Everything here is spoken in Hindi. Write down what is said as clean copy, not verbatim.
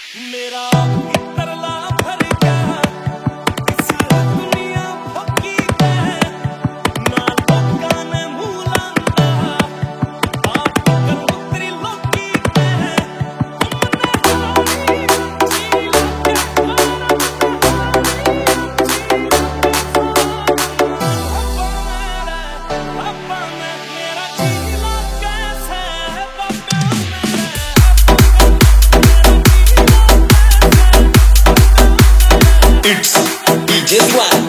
मेरा तरला भर गया इस दुनिया भोगी है ना लोकां ने मुंह लांदा आप कर उतरी लोकी है हमने हारी अपा मेरा जीला कैसे बाबा It's DJ Swan.